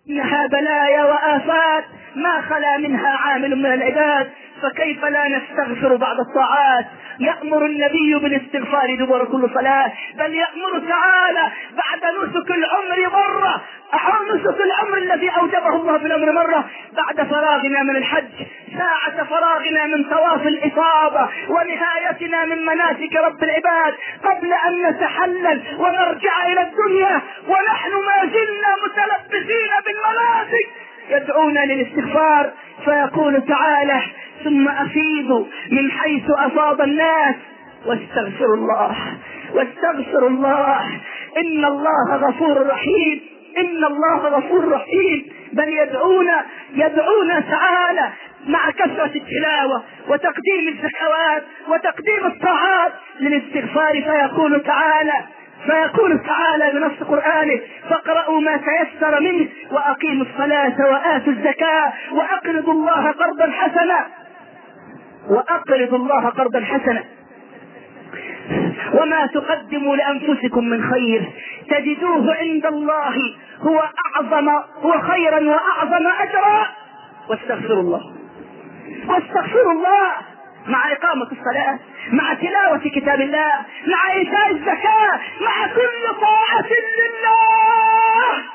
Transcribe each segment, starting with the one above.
إنها بلايا وآفات ما خلا منها عامل من العباد، فكيف لا نستغفر بعد الطاعات؟ يأمر النبي بالاستغفار دبر كل صلاة، بل يأمر تعالى بعد نسك العمر مرة، نسك العمر الذي أوجبه الله في العمر مرة، بعد فراغنا من الحج، ساعة فراغنا من طواف الإفاضة ونهايتنا من مناسك رب العباد، قبل أن نتحلل ونرجع إلى الدنيا ونحن ما زلنا متلبسين بالمناسك، يدعونا للاستغفار. فيقول تعالى: ثم أفيضوا من حيث أفاض الناس واستغفروا الله واستغفروا الله إن الله غفور رحيم، إن الله غفور رحيم. بل يدعونا تعالى مع كثرة التلاوة وتقديم الزكوات وتقديم الطاعات للاستغفار. فيقول تعالى بنص قرآنه: فاقرأوا ما تيسر منه وأقيموا الصلاة وآتوا الزكاة وأقرضوا الله قرضا حسنا وما تقدموا لأنفسكم من خير تجدوه عند الله هو خيرا وأعظم أجرا واستغفروا الله مع إقامة الصلاة، مع تلاوة كتاب الله، مع إيتاء الزكاة، مع كل طاعة لله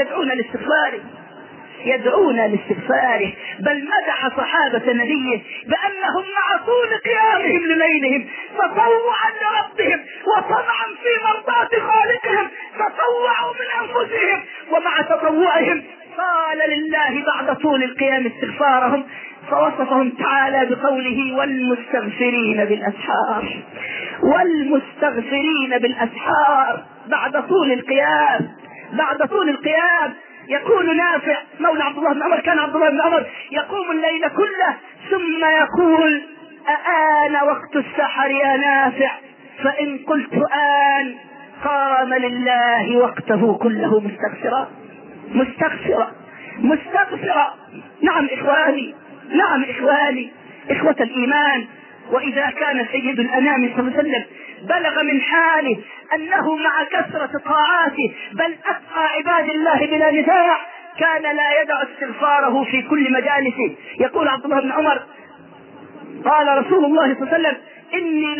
يدعونا لاستغفاره. بل مدح صحابة نبيه بأنهم مع طول قيامهم لليلهم تطوعا لربهم وطمعا في مرضاة خالقهم تطوعوا من أنفسهم، ومع تطوعهم قال لله بعد طول القيام استغفارهم، فوصفهم تعالى بقوله: والمستغفرين بالأسحار بعد طول القيام. يقول نافع مولى عبد الله بن عمر: كان عبد الله بن عمر يقوم الليل كله ثم يقول: أآن وقت السحر يا نافع؟ فإن قلت آن قام لله وقته كله مستغفرا. نعم إخواني إخوة الإيمان. وإذا كان سيد الأنام صلى الله عليه وسلم بلغ من حاله أنه مع كثرة طاعاته بل أتقى عباد الله بلا نزاع كان لا يدع استغفاره في كل مجالسه. يقول عبد الله بن عمر: قال رسول الله صلى الله عليه وسلم: إني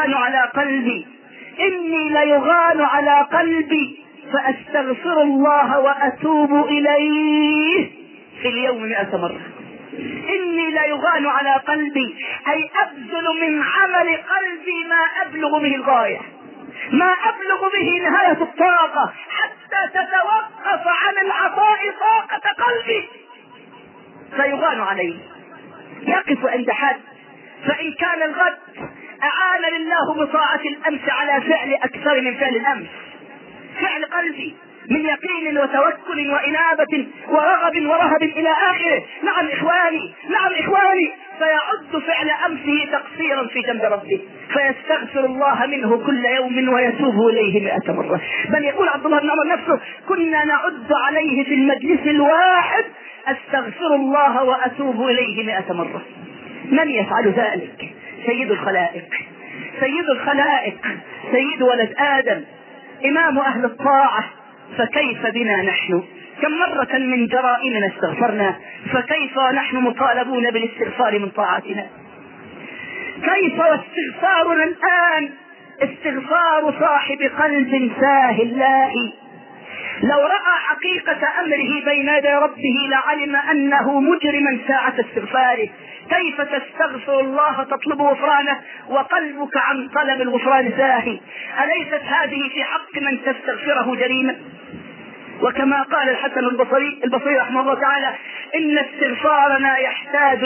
ليغان على قلبي فأستغفر الله وأتوب إليه في اليوم 100 مرة. إني ليغان على قلبي، أي أبذل من عمل قلبي ما أبلغ به الغاية، ما أبلغ به نهاية الطاقة، حتى تتوقف عن العطاء طاقة قلبي فيغان عليه، يقف عند حد. فإن كان الغد أعان لله بطاعة الأمس على فعل أكثر من فعل الأمس، فعل قلبي من يقين وتوكل وإنابة ورغب ورهب إلى آخره. نعم إخواني فيعد فعل أمسه تقصيرا في جنب ربه فيستغفر الله منه كل يوم ويتوب إليه 100 مرة. بل يقول عبد الله بن عمر نفسه: كنا نعد عليه في المجلس الواحد أستغفر الله وأتوب إليه 100 مرة. من يفعل ذلك؟ سيد الخلائق، سيد ولد آدم، إمام أهل الطاعة. فكيف بنا نحن؟ كم مرة من جرائمنا استغفرنا، فكيف ونحن مطالبون بالاستغفار من طاعتنا؟ كيف واستغفارنا الآن استغفار صاحب قلب ساهل لاهي؟ لو رأى حقيقة أمره بين يدي ربه لعلم أنه مجرما ساعة استغفاره. كيف تستغفر الله تطلب غفرانه وقلبك عن طلب الغفران ساهي؟ أليست هذه في حق من تستغفره جريمة؟ وكما قال الحسن البصري رحمه الله تعالى: إن استغفارنا يحتاج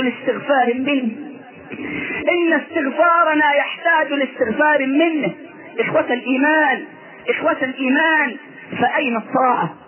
لاستغفار منه. إخوة الإيمان فأين الطاعة؟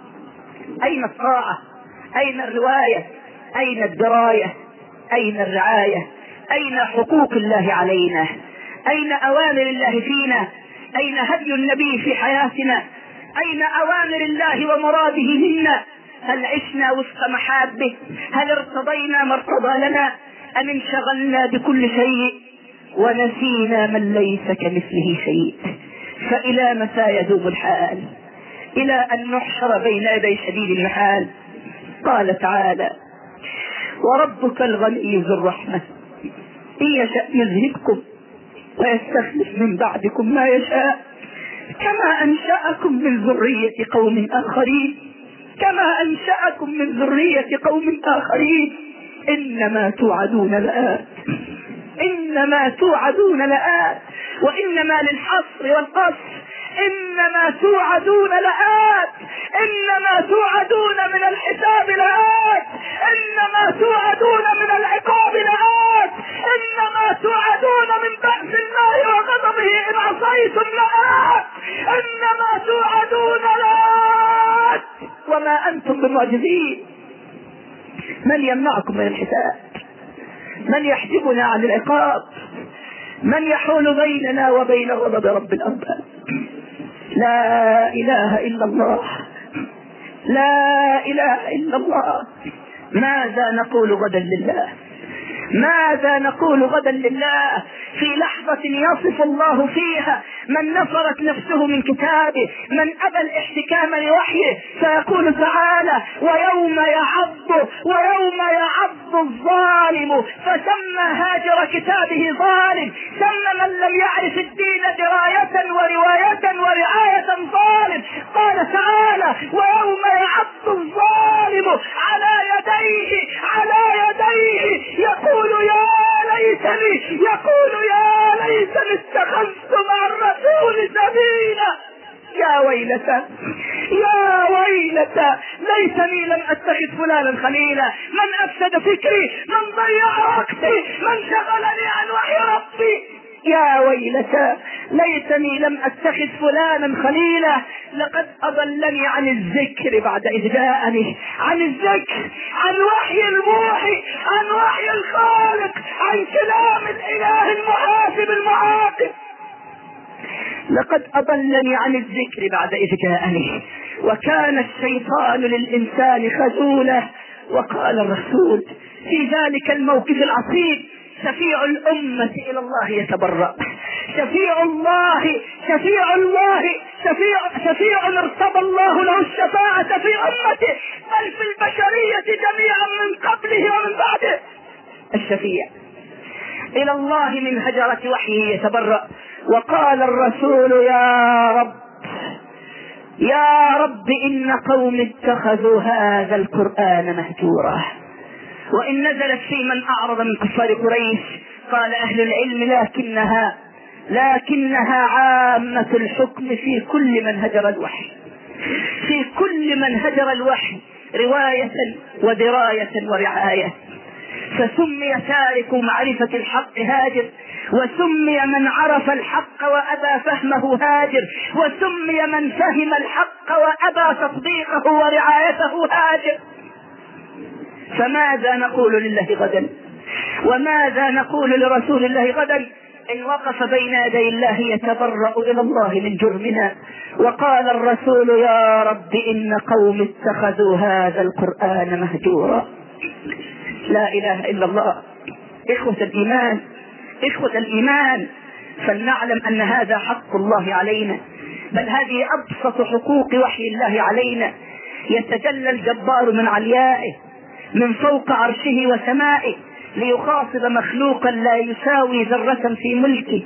أين الرواية؟ أين الدراية؟ أين الرعاية؟ أين حقوق الله علينا؟ أين أوامر الله فينا؟ أين هدي النبي في حياتنا؟ أين أوامر الله ومراده منا؟ هل عشنا وفق محابه؟ هل ارتضينا ما ارتضى لنا؟ أم انشغلنا بكل شيء ونسينا من ليس كمثله شيء؟ فإلى متى يذوب الحال؟ إلى أن نحشر بين يدي شديد المحال. قال تعالى: وربك الغني ذو الرحمة إن يشاء يذهبكم ويستخلف من بعدكم ما يشاء كما أنشأكم من ذرية قوم آخرين إنما توعدون لآت وإنما للحصر والقصر. إنما توعدون لآت، إنما توعدون من الحساب لآت، إنما توعدون من العقاب لآت، إنما توعدون من بأس الله وغضبه إن عصيتم لآت، إنما توعدون لآت وما أنتم بمعجزين. من يمنعكم من الحساب؟ من يحجبنا عن العقاب؟ من يحول بيننا وبين غضب رب الأرباب؟ لا إله إلا الله، لا إله إلا الله. ماذا نقول غدا لله؟ ماذا نقول غدا لله في لحظة يصف الله فيها من نفرت نفسه من كتابه، من أبى الاحتكام لوحيه، فيقول تعالى: ويوم يعض الظالم فسمى هاجر كتابه ظالم، سمى من لم يعرف الدين دراية ورواية ورعاية ظالم. قال تعالى: ويوم يعض الظالم على يديه يقول يا ليتني اتخذت مع الرسول سبيلا. يا ويلتى ليتني لم اتخذ فلانا خليلا، من افسد فكري، من ضيع وقتي، من شغلني عن وحي ربي. يا ويلتى ليتني لم اتخذ فلانا خليلا، لقد اضلني عن الذكر بعد اذ جاءني. عن الذكر، عن وحي الموحي، عن وحي الخالق، عن كلام الاله المحاسب المعاقب. لقد اضلني عن الذكر بعد اذ جاءني وكان الشيطان للانسان خذولا. وقال الرسول في ذلك الموقف العصيب: شفيع الأمة إلى الله يتبرأ، شفيع ارتضى الله له الشفاعة في أمته بل في البشرية جميعا من قبله ومن بعده. الشفيع إلى الله من هجرة وحيه يتبرأ. وقال الرسول: يا رب إن قوم اتخذوا هذا القرآن مهجورا. وإن نزلت في من أعرض من كفار قريش. قال أهل العلم: لكنها عامة الحكم في كل من هجر الوحي، رواية ودراية ورعاية. فسمي تارك معرفة الحق هاجر، وسمي من عرف الحق وأبى فهمه هاجر، وسمي من فهم الحق وأبى تصديقه ورعايته هاجر. فماذا نقول لله غدا؟ وماذا نقول لرسول الله غدا إن وقف بين يدي الله يتبرأ إلى الله من جرمنا؟ وقال الرسول: يا رب إن قوم اتخذوا هذا القرآن مهجورا. لا إله إلا الله. إخوة الإيمان، فلنعلم أن هذا حق الله علينا، بل هذه أبسط حقوق وحي الله علينا. يتجلى الجبار من عليائه من فوق عرشه وسمائه ليخاطب مخلوقا لا يساوي ذرة في ملكه.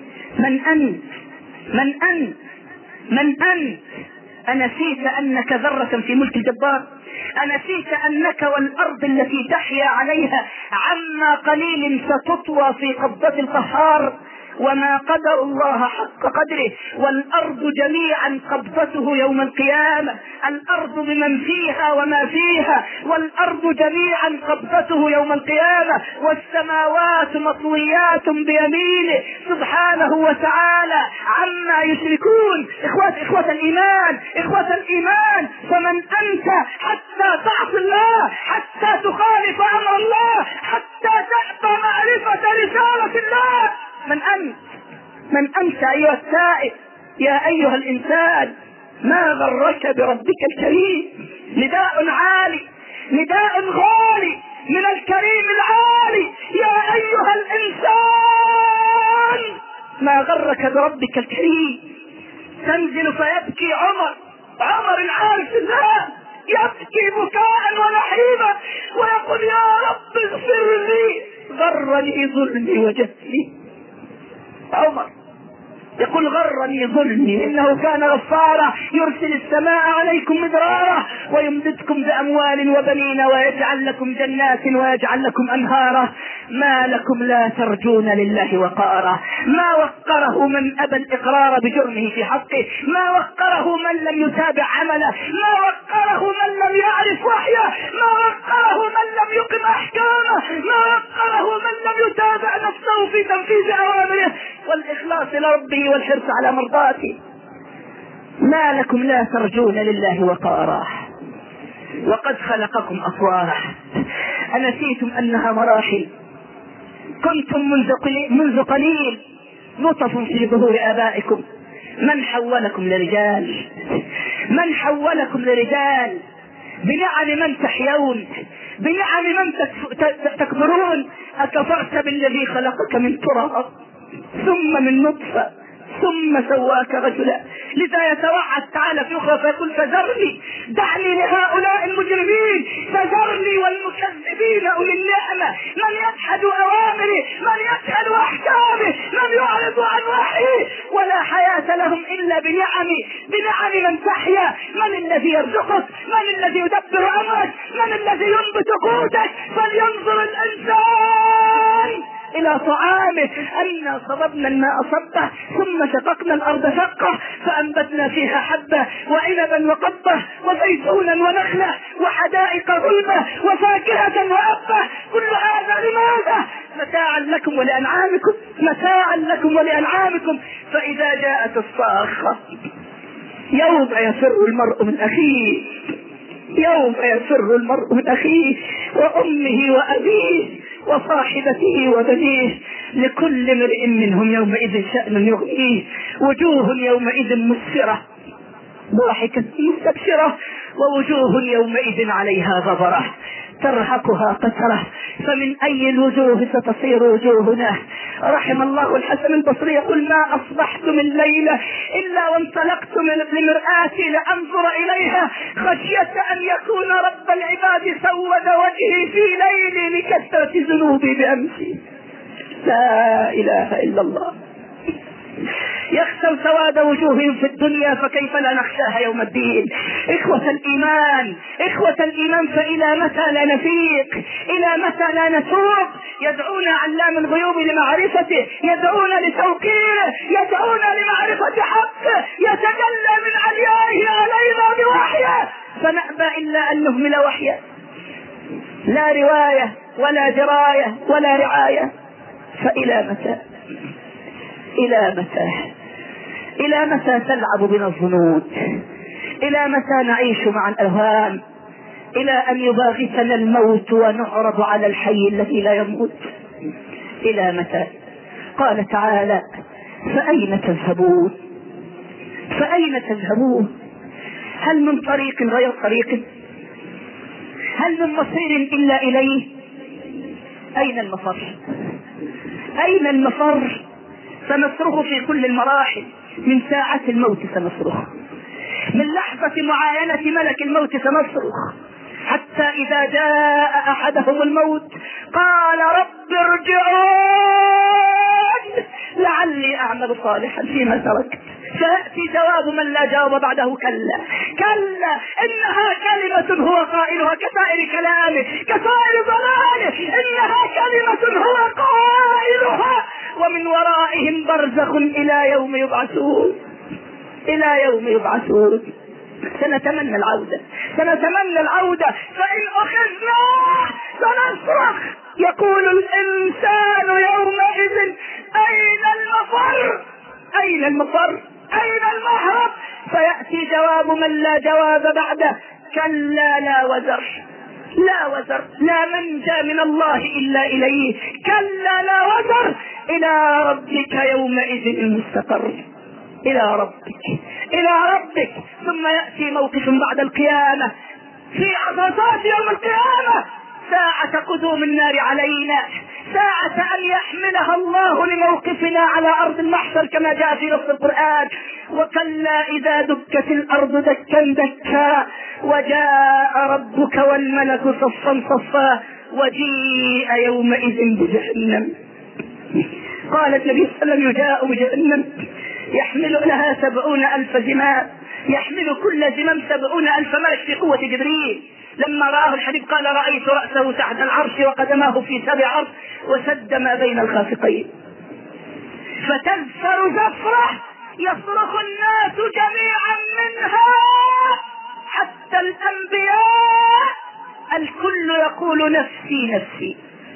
من أنت؟ أنسيت أنك ذرة في ملك الجبار؟ أنسيت أنك والأرض التي تحيا عليها عما قليل ستطوى في قبضة القهار؟ وما قدر الله حق قدره، والأرض جميعا قبضته يوم القيامة. الأرض بمن فيها وما فيها، والأرض جميعا قبضته يوم القيامة، والسماوات مطويات بيمينه سبحانه وتعالى عما يشركون. إخوة الإيمان، فمن أنت حتى تعصي الله، حتى تخالف أمر الله، حتى تأبى معرفة رسالة الله؟ من أنت أيها السائل؟ يا أيها الإنسان، ما غرك بربك الكريم؟ نداء عالي، نداء غالي من الكريم العالي: يا أيها الإنسان ما غرك بربك الكريم؟ تنزل فيبكي عمر العارف بالله، يبكي بكاء ونحيبا ويقول يا رب اغفر لي، غرني ظلمي وجهلي. عمر يقول غرني ظلمي انه كان غفارا يرسل السماء عليكم مدرارا ويمددكم باموال وبنين ويجعل لكم جنات ويجعل لكم انهارا. ما لكم لا ترجون لله وقارا. ما وقره من ابى الاقرار بجرمه في حقه، ما وقره من لم يتابع عمله، ما وقره من لم يعرف وحيه، ما وقره من لم يقم احكامه، ما وقره من لم يتابع نفسه في تنفيذ اوامره والاخلاص لربه والحرص على مرضاته. ما لكم لا ترجون لله وقارا وقد خلقكم أطوارا. أنسيتم أنها مراحل؟ كنتم منذ قليل نطف في ظهور آبائكم. من حولكم لرجال؟ من حولكم لرجال؟ بنعم من تحيون؟ بنعم من تكبرون؟ أكفرت بالذي خلقك من تراب ثم من نطفة ثم سواك رجلا. لذا يتوعد تعالى في أخرى فيقول فذرني، دعني لهؤلاء المجرمين، فذرني والمكذبين أولي النعمة، من يجحد أوامري، من يجحد أحكامي، من يعرض عن وحيي، ولا حياة لهم إلا بنعمي، بنعم من تحيا. من الذي يرزقك؟ من الذي يدبر أمرك؟ من الذي ينبت قوتك؟ فلينظر الإنسان إلى طعامه. أنا صببنا الماء صبه ثم شققنا الأرض شقه فأنبتنا فيها حبة وعنبا وقبة وزيتونا ونخلة وحدائق غلبة وفاكهة وأبة. كل هذا لماذا؟ متاعا لكم ولأنعامكم، متاعا لكم ولأنعامكم. فإذا جاءت الصاخة يوم يفر المرء من أخيه، يوم يفر المرء من أخيه وأمه وأبيه وصاحبته وبنيه، لكل امرئ منهم يومئذ شأن يغنيه. وجوه يومئذ مسفرة ضاحكة مستبشرة ووجوه يومئذ عليها غبرة ترهقها قترة. فمن أي الوجوه ستصير وجوهنا؟ رحم الله الحسن البصري يقول ما أصبحت من ليلة إلا وانطلقت لمرآتي لأنظر إليها خشية أن يكون رب العباد سود وجهي في ليلي لكثرة ذنوبي بأمسي. لا إله إلا الله. يخشوا سواد وجوههم في الدنيا فكيف لا نخشاها يوم الدين. إخوة الإيمان، إخوة الإيمان، فإلى متى لا نفيق؟ إلى متى لا نتوب؟ يدعون علام الغيوب لمعرفته، يدعون لتوقيره، يدعون لمعرفة حقه، يتجلى من عليائه علينا بوحيه فنأبى إلا أن نهمل وحيه. لا رواية ولا دراية ولا رعاية. فإلى متى؟ إلى متى؟ إلى متى تلعب بنا الظنون؟ إلى متى نعيش مع الأوهام؟ إلى أن يباغتنا الموت ونعرض على الحي الذي لا يموت. إلى متى؟ قال تعالى فأين تذهبون؟ فأين تذهبون؟ هل من طريق غير طريق؟ هل من مصير إلا إليه؟ أين المفر؟ أين المفر؟ سنصرخ في كل المراحل. من ساعة الموت سنصرخ، من لحظة معاينة ملك الموت سنصرخ، حتى إذا جاء أحدهم الموت قال رب ارجعون لعلي أعمل صالحا فيما تركت. فيأتي جواب من لا جاوب بعده كلا كلا إنها كلمة هو قائلها كسائر كلامه كسائر ضلاله، إنها كلمة هو قائلها ومن ورائهم برزخ إلى يوم يبعثون، إلى يوم يبعثون. سنتمنى العودة، سنتمنى العودة. فإن أخذنا سنصرخ. يقول الإنسان يومئذ أين المفر؟ أين المفر؟ أين المهرب؟ فيأتي جواب من لا جواب بعده كلا لا وزر، لا وزر، لا منجى من الله إلا إليه. كلا لا وزر، إلى ربك يومئذ المستقر، إلى ربك، إلى ربك. ثم يأتي موقف بعد القيامة في عرصات يوم القيامة، ساعة قدوم النار علينا، ساعة أن يحملها الله لموقفنا على أرض المحشر كما جاء في نص القرآن: وكلا إذا دكت الأرض دكا دكا وجاء ربك والملك صفا صفا وجيء يومئذ بجهنم. قال النبي صلى الله عليه وسلم: يجاء بجهنم يحمل لها 70,000 زمام، يحمل كل زمام 70,000 ملك في قوة جبريل. لما رآه الحبيب قال: رأيت رأسه تحت العرش وقدماه في 7 أرض وسد ما بين الخافقين. فتزفر زفرة يصرخ الناس جميعا منها حتى الأنبياء، الكل يقول: نفسي نفسي.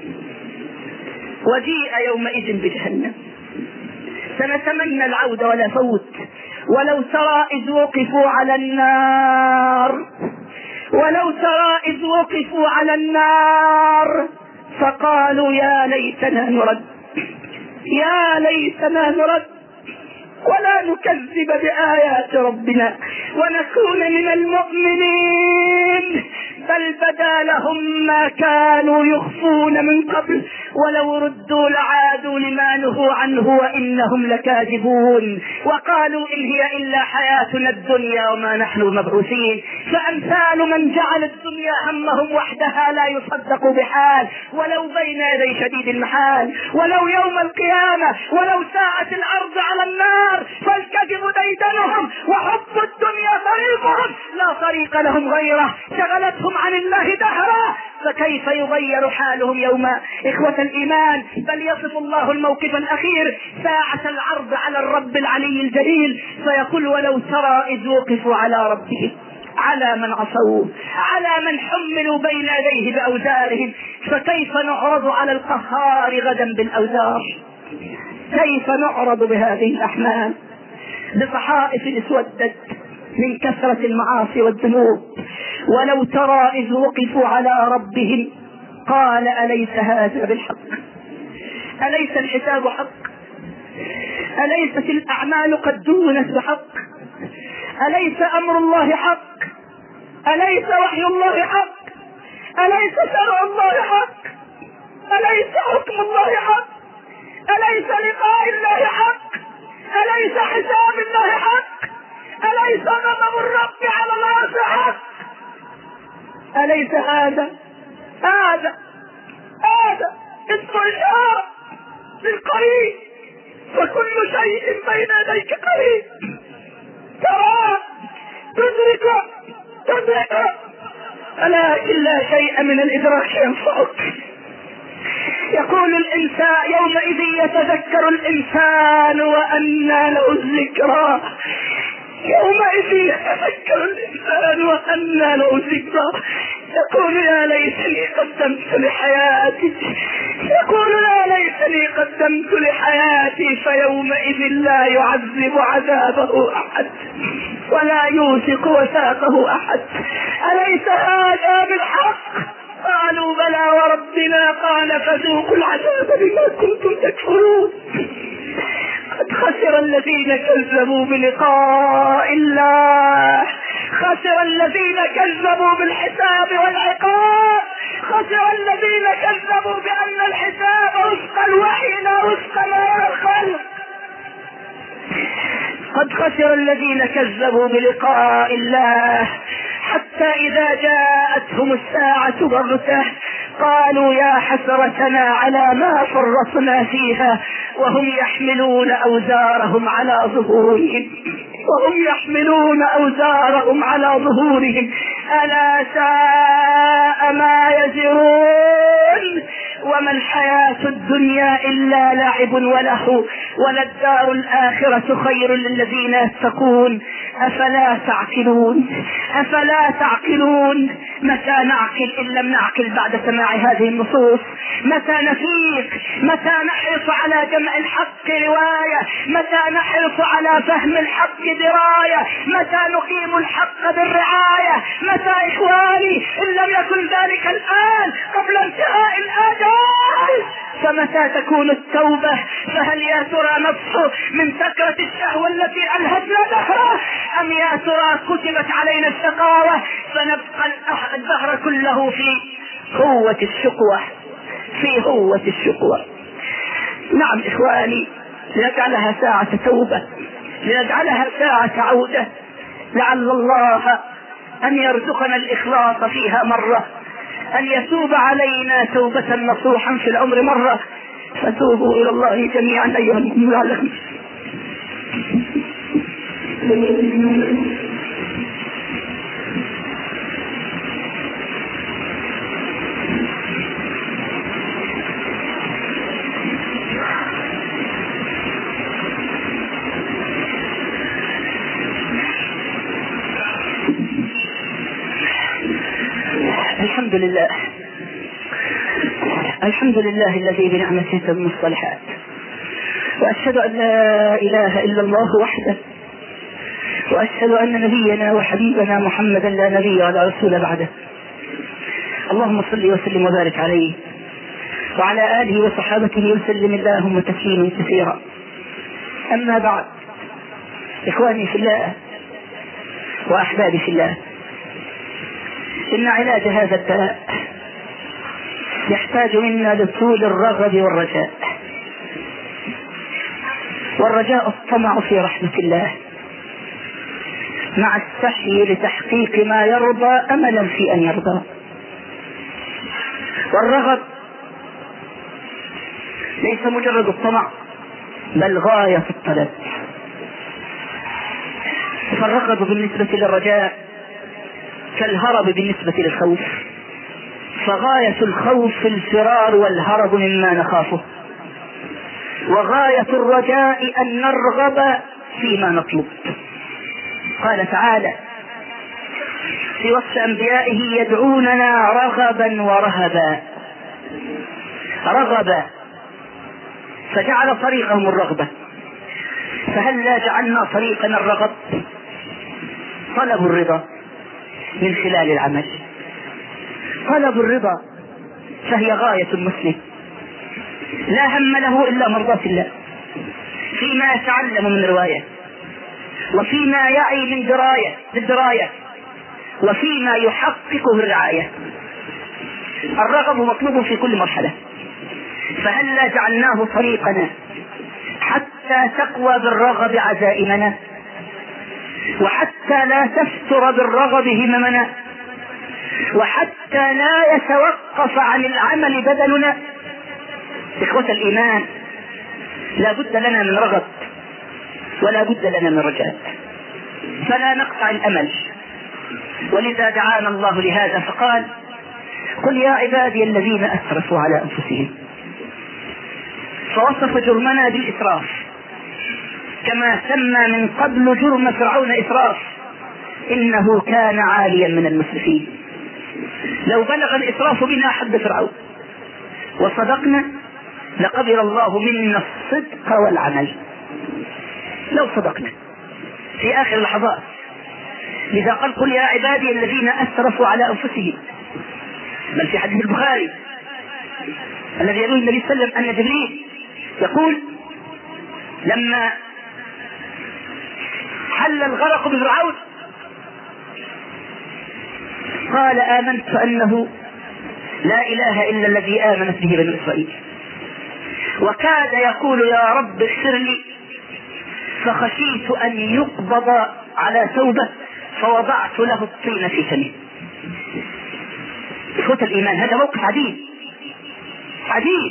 وجيء يومئذ بجهنم. سنتمنى العودة ولا فوت. ولو ترى إذ وقفوا على النار، ولو ترى إذ وقفوا على النار فقالوا: يا ليتنا نرد، يا ليتنا نرد ولا نكذب بآيات ربنا ونكون من المؤمنين، بل بدا لهم ما كانوا يخفون من قبل ولو ردوا لعادوا لما نهوا عنه وإنهم لكاذبون. وقالوا: إن هي إلا حياتنا الدنيا وما نحن مبعوثين. فأمثال من جعل الدنيا همهم وحدها لا يصدق بحال، ولو بين يدي شديد المحال، ولو يوم القيامة، ولو ساعة العرض على النار، فالكذب ديدنهم وحب الدنيا طريقهم لا طريق لهم غيره، شغلتهم عن الله دهرا، فكيف يغير حالهم يوما؟ إخوة الإيمان، بل يصف الله الموقف الأخير ساعة العرض على الرب العلي الجليل فيقول: ولو ترى إذ وقفوا على ربهم، على من عصوه، على من حملوا بين يديه بأوزارهم، فكيف نعرض على القهار غدا بالأوزار؟ كيف نعرض بهذه الأحمال بصحائف اسودت من كثرة المعاصي والذنوب؟ ولو ترى إذ وقفوا على ربهم قال: أليس هذا بالحق؟ أليس الحساب حق؟ أليست الأعمال قد دونت بحق؟ أليس أمر الله حق؟ أليس وحي الله حق؟ أليس شرع الله حق؟ أليس حكم الله حق؟ أليس لقاء الله حق؟ أليس حساب الله حق؟ أليس غضب الرب على العرش حق؟ أليس هذا استشعار بالقريب، وكل شيء بين يديك قريب، ترى تدرك، ولكن لا شيء من الإدراك ينفعك. يقول الإنسان يومئذ يتذكر الإنسان وأنى له الذكرى، يومئذ يتذكر الإنسان وأنى له الذكرى، يقول: يا ليتني قدمت لحياتي، يقول: يا ليتني قدمت لحياتي، فيومئذ لا يعذب عذابه أحد ولا يوثق وثاقه أحد. أليس هذا بالحق؟ قالوا: بلى وربنا. قال: فذوقوا العذاب بما كنتم تكفرون. قد خسر الذين كذبوا بلقاء الله، خسر الذين كذبوا بالحساب والعقاب، خسر الذين كذبوا بأن الحساب وفق الوحي لا وفق ما يخلق. قد خسر الذين كذبوا بلقاء الله حتى إذا جاءتهم الساعة بغتة قالوا: يا حسرتنا على ما فرطنا فيها وهم يحملون أوزارهم على ظهورهم ألا ساء ما يزرون. وما الحياة الدنيا إلا لعب ولهو وللدار الآخرة خير للذين يتقون أفلا تعقلون؟ متى نعقل إن لم نعقل بعد سماع هذه النصوص؟ متى نفيق؟ متى نحرص على جمع الحق رواية؟ متى نحرص على فهم الحق دراية؟ متى نقيم الحق بالرعاية؟ متى إخواني إن لم يكن ذلك الآن قبل انتهاء الآجال؟ فمتى تكون التوبة؟ فهل يا ترى نصح من سكرة الشهوة التي ألهتنا دهرا، أم يا ترى كتبت علينا الشقاوة فنبقى الدهر كله في قوة الشقوة؟ في هوة الشكوى. نعم إخواني، لنجعلها ساعة توبة، لنجعلها ساعة عودة، لعل الله أن يرزقنا الإخلاص فيها مرة، أن يتوب علينا توبة نصوحا في العمر مرة. فتوبوا إلى الله جميعا أيها المؤمنون لعلكم. الحمد لله، الحمد لله الذي بنعمته تتم الصالحات، وأشهد أن لا إله إلا الله وحده، وأشهد أن نبينا وحبيبنا محمدا لا نبي ولا رسول بعده. اللهم صل وسلم وبارك عليه وعلى آله وصحابته وسلم اللهم تسليما كثيرا. أما بعد، إخواني في الله وأحبابي في الله، إن علاج هذا الداء يحتاج منا لطول الرغب والرجاء. والرجاء الطمع في رحمة الله مع السعي لتحقيق ما يرضى أملا في أن يرضى. والرغب ليس مجرد الطمع بل غاية الطلب. فالرغب بالنسبة للرجاء كالهرب بالنسبة للخوف، فغاية الخوف الفرار والهرب مما نخافه، وغاية الرجاء أن نرغب فيما نطلب. قال تعالى في وصف أنبيائه: يدعوننا رغبا ورهبا. رغبا فجعل طريقهم الرغبة، فهل لا جعلنا طريقنا الرغب؟ طلب الرضا من خلال العمل. طلب الرضا فهي غاية المسلم، لا هم له إلا مرضاة الله فيما يتعلم من رواية، وفيما يعي من دراية، وفيما يحققه الرعاية. الرغب مطلوب في كل مرحلة، فهل لا جعلناه طريقنا حتى تقوى بالرغب عزائمنا، وحتى لا تفتر بالرغب هممنا، وحتى لا يتوقف عن العمل بدننا. إخوة الإيمان، لا بد لنا من رغب ولا بد لنا من رجاء، فلا نقطع الأمل. ولذا دعانا الله لهذا فقال: قل يا عبادي الذين أسرفوا على أنفسهم. فوصف جرمنا بالإسراف، كما سمى من قبل جرم فرعون إسراف، إنه كان عاليا من المسرفين. لو بلغ الإسراف بنا حد فرعون وصدقنا لقبل الله منا الصدق والعمل، لو صدقنا في آخر اللحظات. لذا قال: قل يا عبادي الذين أسرفوا على أنفسهم. بل في حديث البخاري الذي يروي النبي صلى الله عليه وسلم أن جبريل يقول لما حل الغرق بفرعون قال: آمنت أنه لا إله إلا الذي آمنت به بنو إسرائيل. وكاد يقول: يا رب اغفر لي، فخشيت أن يقبض على توبة فوضعت له الطين في فمه. إخوة الإيمان، هذا موقف عجيب عجيب.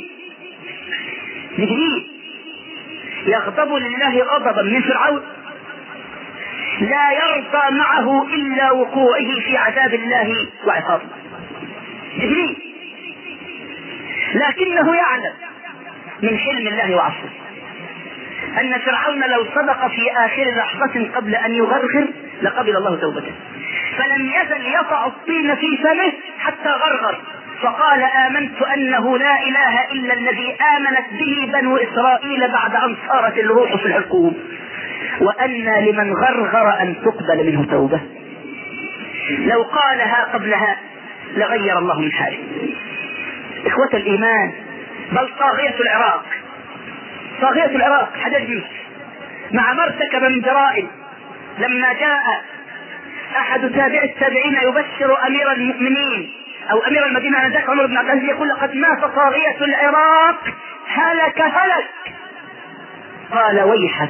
جبريل يغضب لله غضبا من فرعون لا يرضى معه إلا وقوعه في عذاب الله وعقابه. جبريل، لكنه يعلم من حلم الله وعفوه أن فرعون لو صدق في آخر لحظة قبل أن يغرغر لقبل الله توبته، فلم يزل يضع الطين في فمه حتى غرغر، فقال: آمنت أنه لا إله إلا الذي آمنت به بنو إسرائيل بعد أن صارت الروح في الحلقوم، وأن لمن غرغر أن تقبل منه توبة. لو قالها قبلها لغير الله من حاله. إخوة الإيمان، بل طاغية العراق حجاج يوسف مع ما ارتكب من جرائم، لما جاء أحد تابع التابعين يبشر أمير المؤمنين او امير المدينة انذاك عمر بن عبد العزيز يقول لقد مات طاغية العراق هلك. قال ويحك،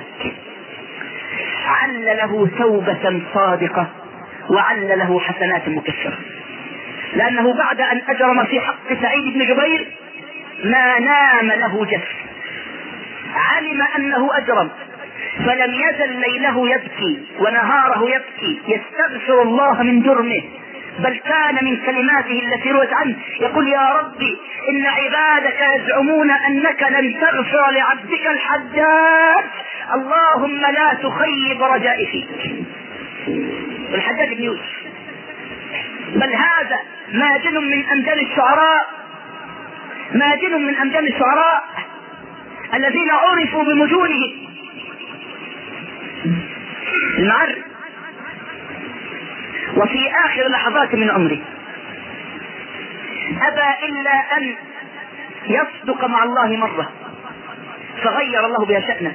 عل له توبة صادقة وعل له حسنات مكثرة، لأنه بعد أن أجرم في حق سعيد بن جبير ما نام له جف، علم أنه أجرم فلم يزل ليله يبكي ونهاره يبكي يستغفر الله من جرمه، بل كان من كلماته التي روت عنه يقول يا ربي إن عبادك يزعمون أنك لن تغفر لعبدك الحجاج، اللهم لا تخيب رجائي فيك. الحجاج بن يوسف، بل هذا ماجن من أمجاد الشعراء، ماجن من أمجاد الشعراء الذين عرفوا بمجونهم. المعر وفي آخر لحظات من عمره أبى إلا أن يصدق مع الله مرة فغير الله بها شأنه.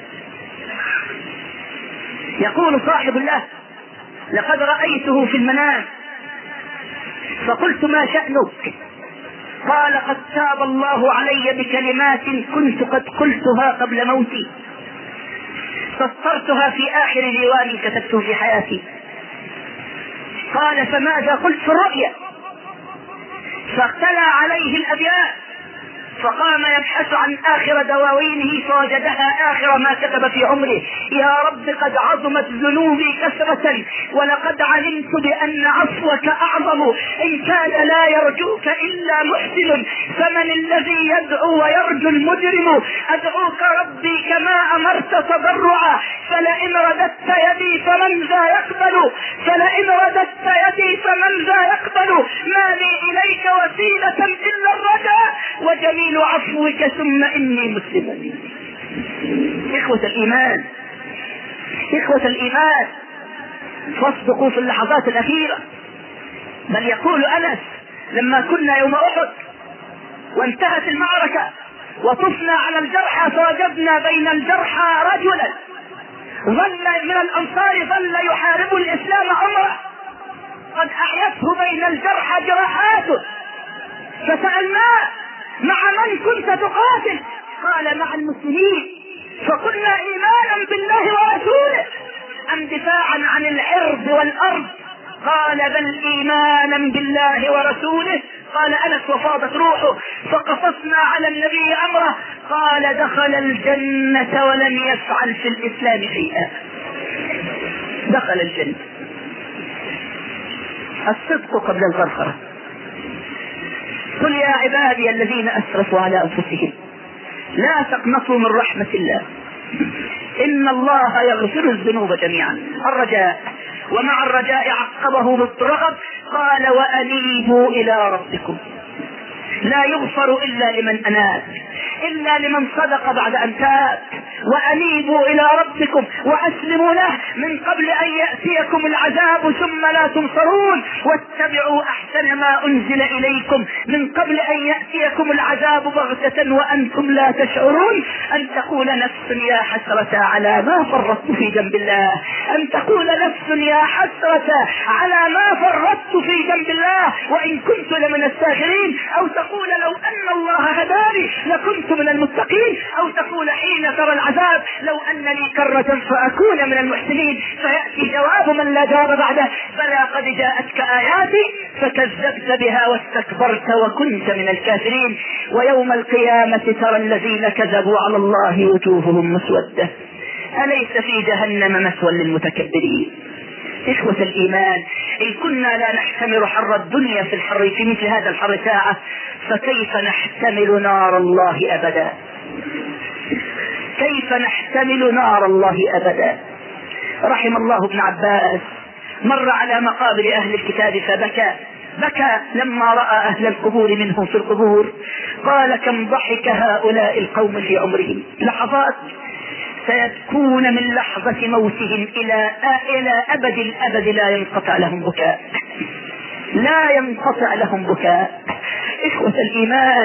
يقول صاحب الله لقد رأيته في المنام فقلت ما شأنك؟ قال قد تاب الله علي بكلمات كنت قد قلتها قبل موتي سطرتها في آخر ديوان كتبته في حياتي. قال فماذا قلت في الرؤيا؟ فاختلى عليه الأبيات فقام يبحث عن آخر دواوينه فوجدها آخر ما كتب في عمره. يا رب قد عظمت ذنوبي كثرة ولقد علمت بأن عفوك أعظم، إن كان لا يرجوك إلا محسن فمن الذي يدعو ويرجو المجرم؟ أدعوك ربي كما أمرت تضرعا فلئن رددت يدي فمن ذا يقبل، فلئن رددت يدي فمن ذا يقبل، ما لي إليك وسيلة إلا الرجاء وجميل عفوك ثم إني مسلم. إخوة الإيمان، إخوة الإيمان، فاصدقوا في اللحظات الأخيرة. بل يقول أنس لما كنا يوم أحد وانتهت المعركة وطفنا على الجرحى فوجدنا بين الجرحى رجلا ظل من الأنصار ظل يحارب الإسلام عمره قد أحيته بين الجرحى جراحاته، فسألناه مع من كنت تقاتل؟ قال مع المسلمين. فقلنا إيمانا بالله ورسوله أم دفاعا عن العرض والأرض؟ قال بل إيمانا بالله ورسوله. قال أنس وفاضت روحه فقصصنا على النبي أمره قال دخل الجنة ولم يفعل في الإسلام شيئا، دخل الجنة. الصدق قبل الغرغرة. قل يا عبادي الذين أسرفوا على أنفسهم لا تقنطوا من رحمة الله إن الله يغفر الذنوب جميعا. الرجاء، ومع الرجاء عقبه بالرغب قال وأنيبوا إلى ربكم، لا يغفر إلا لمن أناب، إلا لمن صدق بعد أن تاب. وأنيبوا إلى ربكم وأسلموا له من قبل أن يأتيكم العذاب ثم لا تنصرون، واتبعوا أحسن ما أنزل إليكم من قبل أن يأتيكم العذاب بغتة وأنتم لا تشعرون. أن تقول نفس يا حسرة على ما فرطت في جنب الله، أن تقول نفس يا حسرة على ما فرطت في جنب الله وإن كنت لمن الساخرين، أو تقول لو أن الله هداني لكنت من المتقين، أو تقول حين ترى العذاب لو أن لي كرة فأكون من المحسنين. فيأتي جواب من لا جواب بعده بلى قد جاءتك آياتي فكذبت بها واستكبرت وكنت من الكافرين. ويوم القيامة ترى الذين كذبوا على الله وجوههم مسودة أليس في جهنم مثوى للمتكبرين. إخوة الإيمان، إن كنا لا نحتمل حر الدنيا في الحر في مثل هذا الحر ساعة فكيف نحتمل نار الله أبدا؟ كيف نحتمل نار الله أبدا؟ رحم الله ابن عباس مر على مقابر أهل الكتاب فبكى، بكى لما رأى أهل القبور منهم في القبور. قال كم ضحك هؤلاء القوم في عمرهم، لحظات سيبكون من لحظة موتهم إلى أبد الأبد لا ينقطع لهم بكاء، لا ينقطع لهم بكاء. إخوة الإيمان،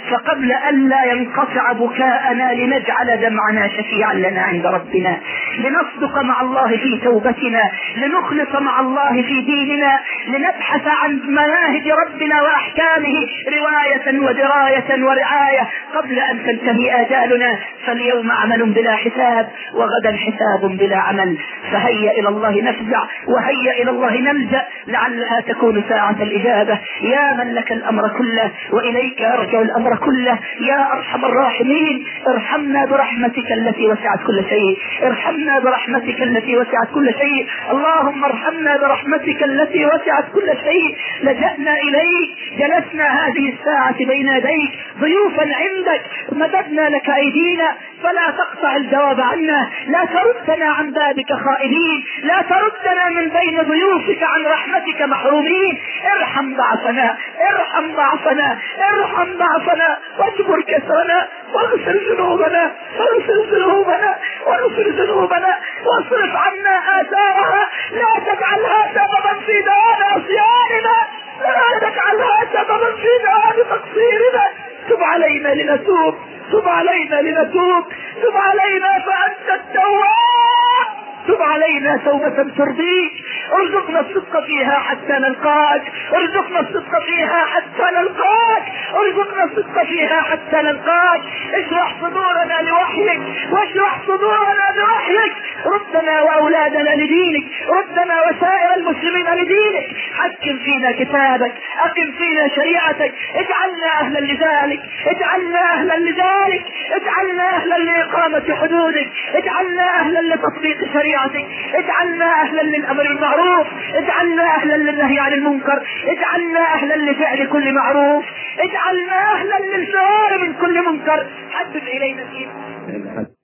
فقبل أن لا ينقطع بكاءنا لنجعل دمعنا شفيعا لنا عند ربنا، لنصدق مع الله في توبتنا، لنخلص مع الله في ديننا، لنبحث عن مناهج ربنا وأحكامه رواية ودراية ورعاية قبل أن تنتهي آجالنا. فاليوم عمل بلا حساب وغدا حساب بلا عمل، فهيا إلى الله نفزع وهيا إلى الله نلجأ لعلها تكون ساعة الإجابة. يا من لك الأمر كله وإليك يرجع الأمر كله، يا أرحم الراحمين ارحمنا برحمتك التي وسعت كل شيء، ارحمنا برحمتك التي وسعت كل شيء، اللهم ارحمنا برحمتك التي وسعت كل شيء. لجأنا إليك، جلسنا هذه الساعة بين يديك ضيوفا عندك، مددنا لك أيدينا فلا تقطع الجواب عنا، لا تردنا عن بابك خائبين، لا تردنا من بين ضيوفك عن رحمتك محرومين. ارحم ضعفنا، ارحم ضعفنا، ارحم ضعفنا، واجبر كسرنا، واغفر ذنوبنا، واغفر ذنوبنا، واغفر ذنوبنا، واصرف عنا آثارها، لا تجعلها سببا في دوام عصياننا، لا تجعلها سببا في دوام تقصيرنا. تب علينا لنتوب، تب علينا لنتوب، تب علينا فأنت التواب، تب علينا توبة ترضيك، ارزقنا الصدق فيها حتى نلقاك، ارزقنا الصدق فيها حتى نلقاك، ارزقنا الصدق فيها حتى نلقاك. اشرح صدورنا لوحيك، واشرح صدورنا بوحيك، ردنا واولادنا لدينك، ردنا وسائر المسلمين لدينك، حكم فينا كتابك، اقم فينا شريعتك، اجعلنا اهلا لذلك، اجعلنا اهلا لذلك، اجعلنا اهلا لاقامة حدودك، اجعلنا اهلا لتطبيق شريعتك، اجعلنا اهلا للامر بالمعروف، اجعلنا اهلا للنهي عن المنكر، اجعلنا اهلا لفعل كل معروف، اجعلنا اهلا للفرار من كل منكر. حبب الينا فيه